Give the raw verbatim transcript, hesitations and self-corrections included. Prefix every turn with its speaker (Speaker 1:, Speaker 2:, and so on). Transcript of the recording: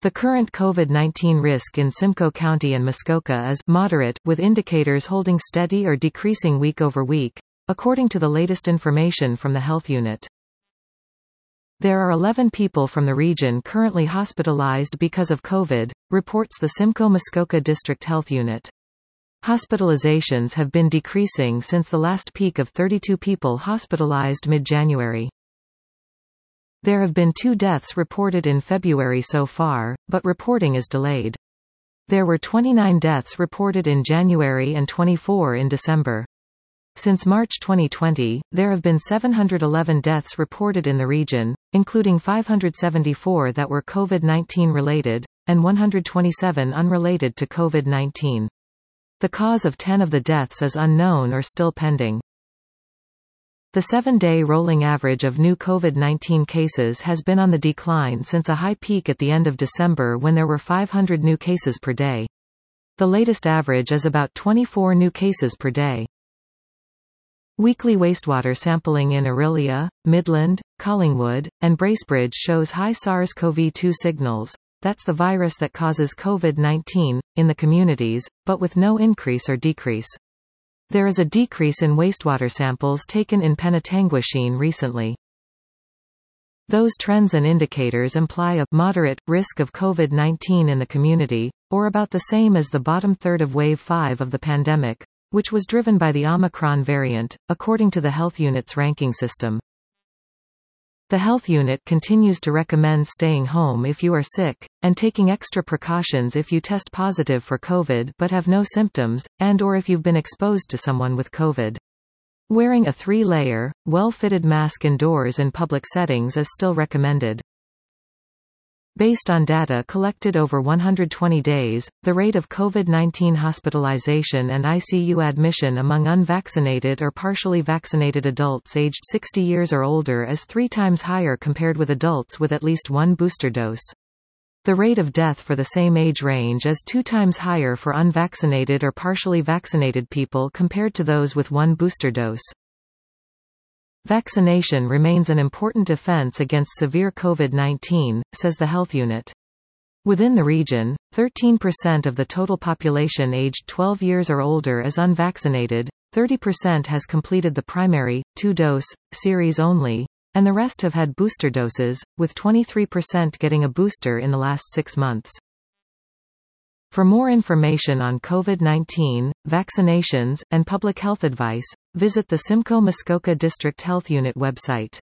Speaker 1: The current COVID nineteen risk in Simcoe County and Muskoka is moderate, with indicators holding steady or decreasing week over week, according to the latest information from the health unit. There are eleven people from the region currently hospitalized because of COVID, reports the Simcoe-Muskoka District Health Unit. Hospitalizations have been decreasing since the last peak of thirty-two people hospitalized mid-January. There have been two deaths reported in February so far, but reporting is delayed. There were twenty-nine deaths reported in January and twenty-four in December. Since March twenty twenty, there have been seven hundred eleven deaths reported in the region, including five hundred seventy-four that were COVID nineteen related, and one hundred twenty-seven unrelated to COVID nineteen. The cause of ten of the deaths is unknown or still pending. The seven-day rolling average of new COVID nineteen cases has been on the decline since a high peak at the end of December when there were five hundred new cases per day. The latest average is about twenty-four new cases per day. Weekly wastewater sampling in Orillia, Midland, Collingwood, and Bracebridge shows high SARS CoV two signals, that's the virus that causes COVID nineteen, in the communities, but with no increase or decrease. There is a decrease in wastewater samples taken in Penetanguishene recently. Those trends and indicators imply a moderate risk of COVID nineteen in the community, or about the same as the bottom third of wave five of the pandemic, which was driven by the Omicron variant, according to the health unit's ranking system. The health unit continues to recommend staying home if you are sick, and taking extra precautions if you test positive for COVID but have no symptoms, and or if you've been exposed to someone with COVID. Wearing a three-layer, well-fitted mask indoors in public settings is still recommended. Based on data collected over one hundred twenty days, the rate of COVID nineteen hospitalization and I C U admission among unvaccinated or partially vaccinated adults aged sixty years or older is three times higher compared with adults with at least one booster dose. The rate of death for the same age range is two times higher for unvaccinated or partially vaccinated people compared to those with one booster dose. Vaccination remains an important defense against severe COVID nineteen, says the health unit. Within the region, thirteen percent of the total population aged twelve years or older is unvaccinated, thirty percent has completed the primary, two-dose, series only, and the rest have had booster doses, with twenty-three percent getting a booster in the last six months. For more information on COVID nineteen, vaccinations, and public health advice, visit the Simcoe-Muskoka District Health Unit website.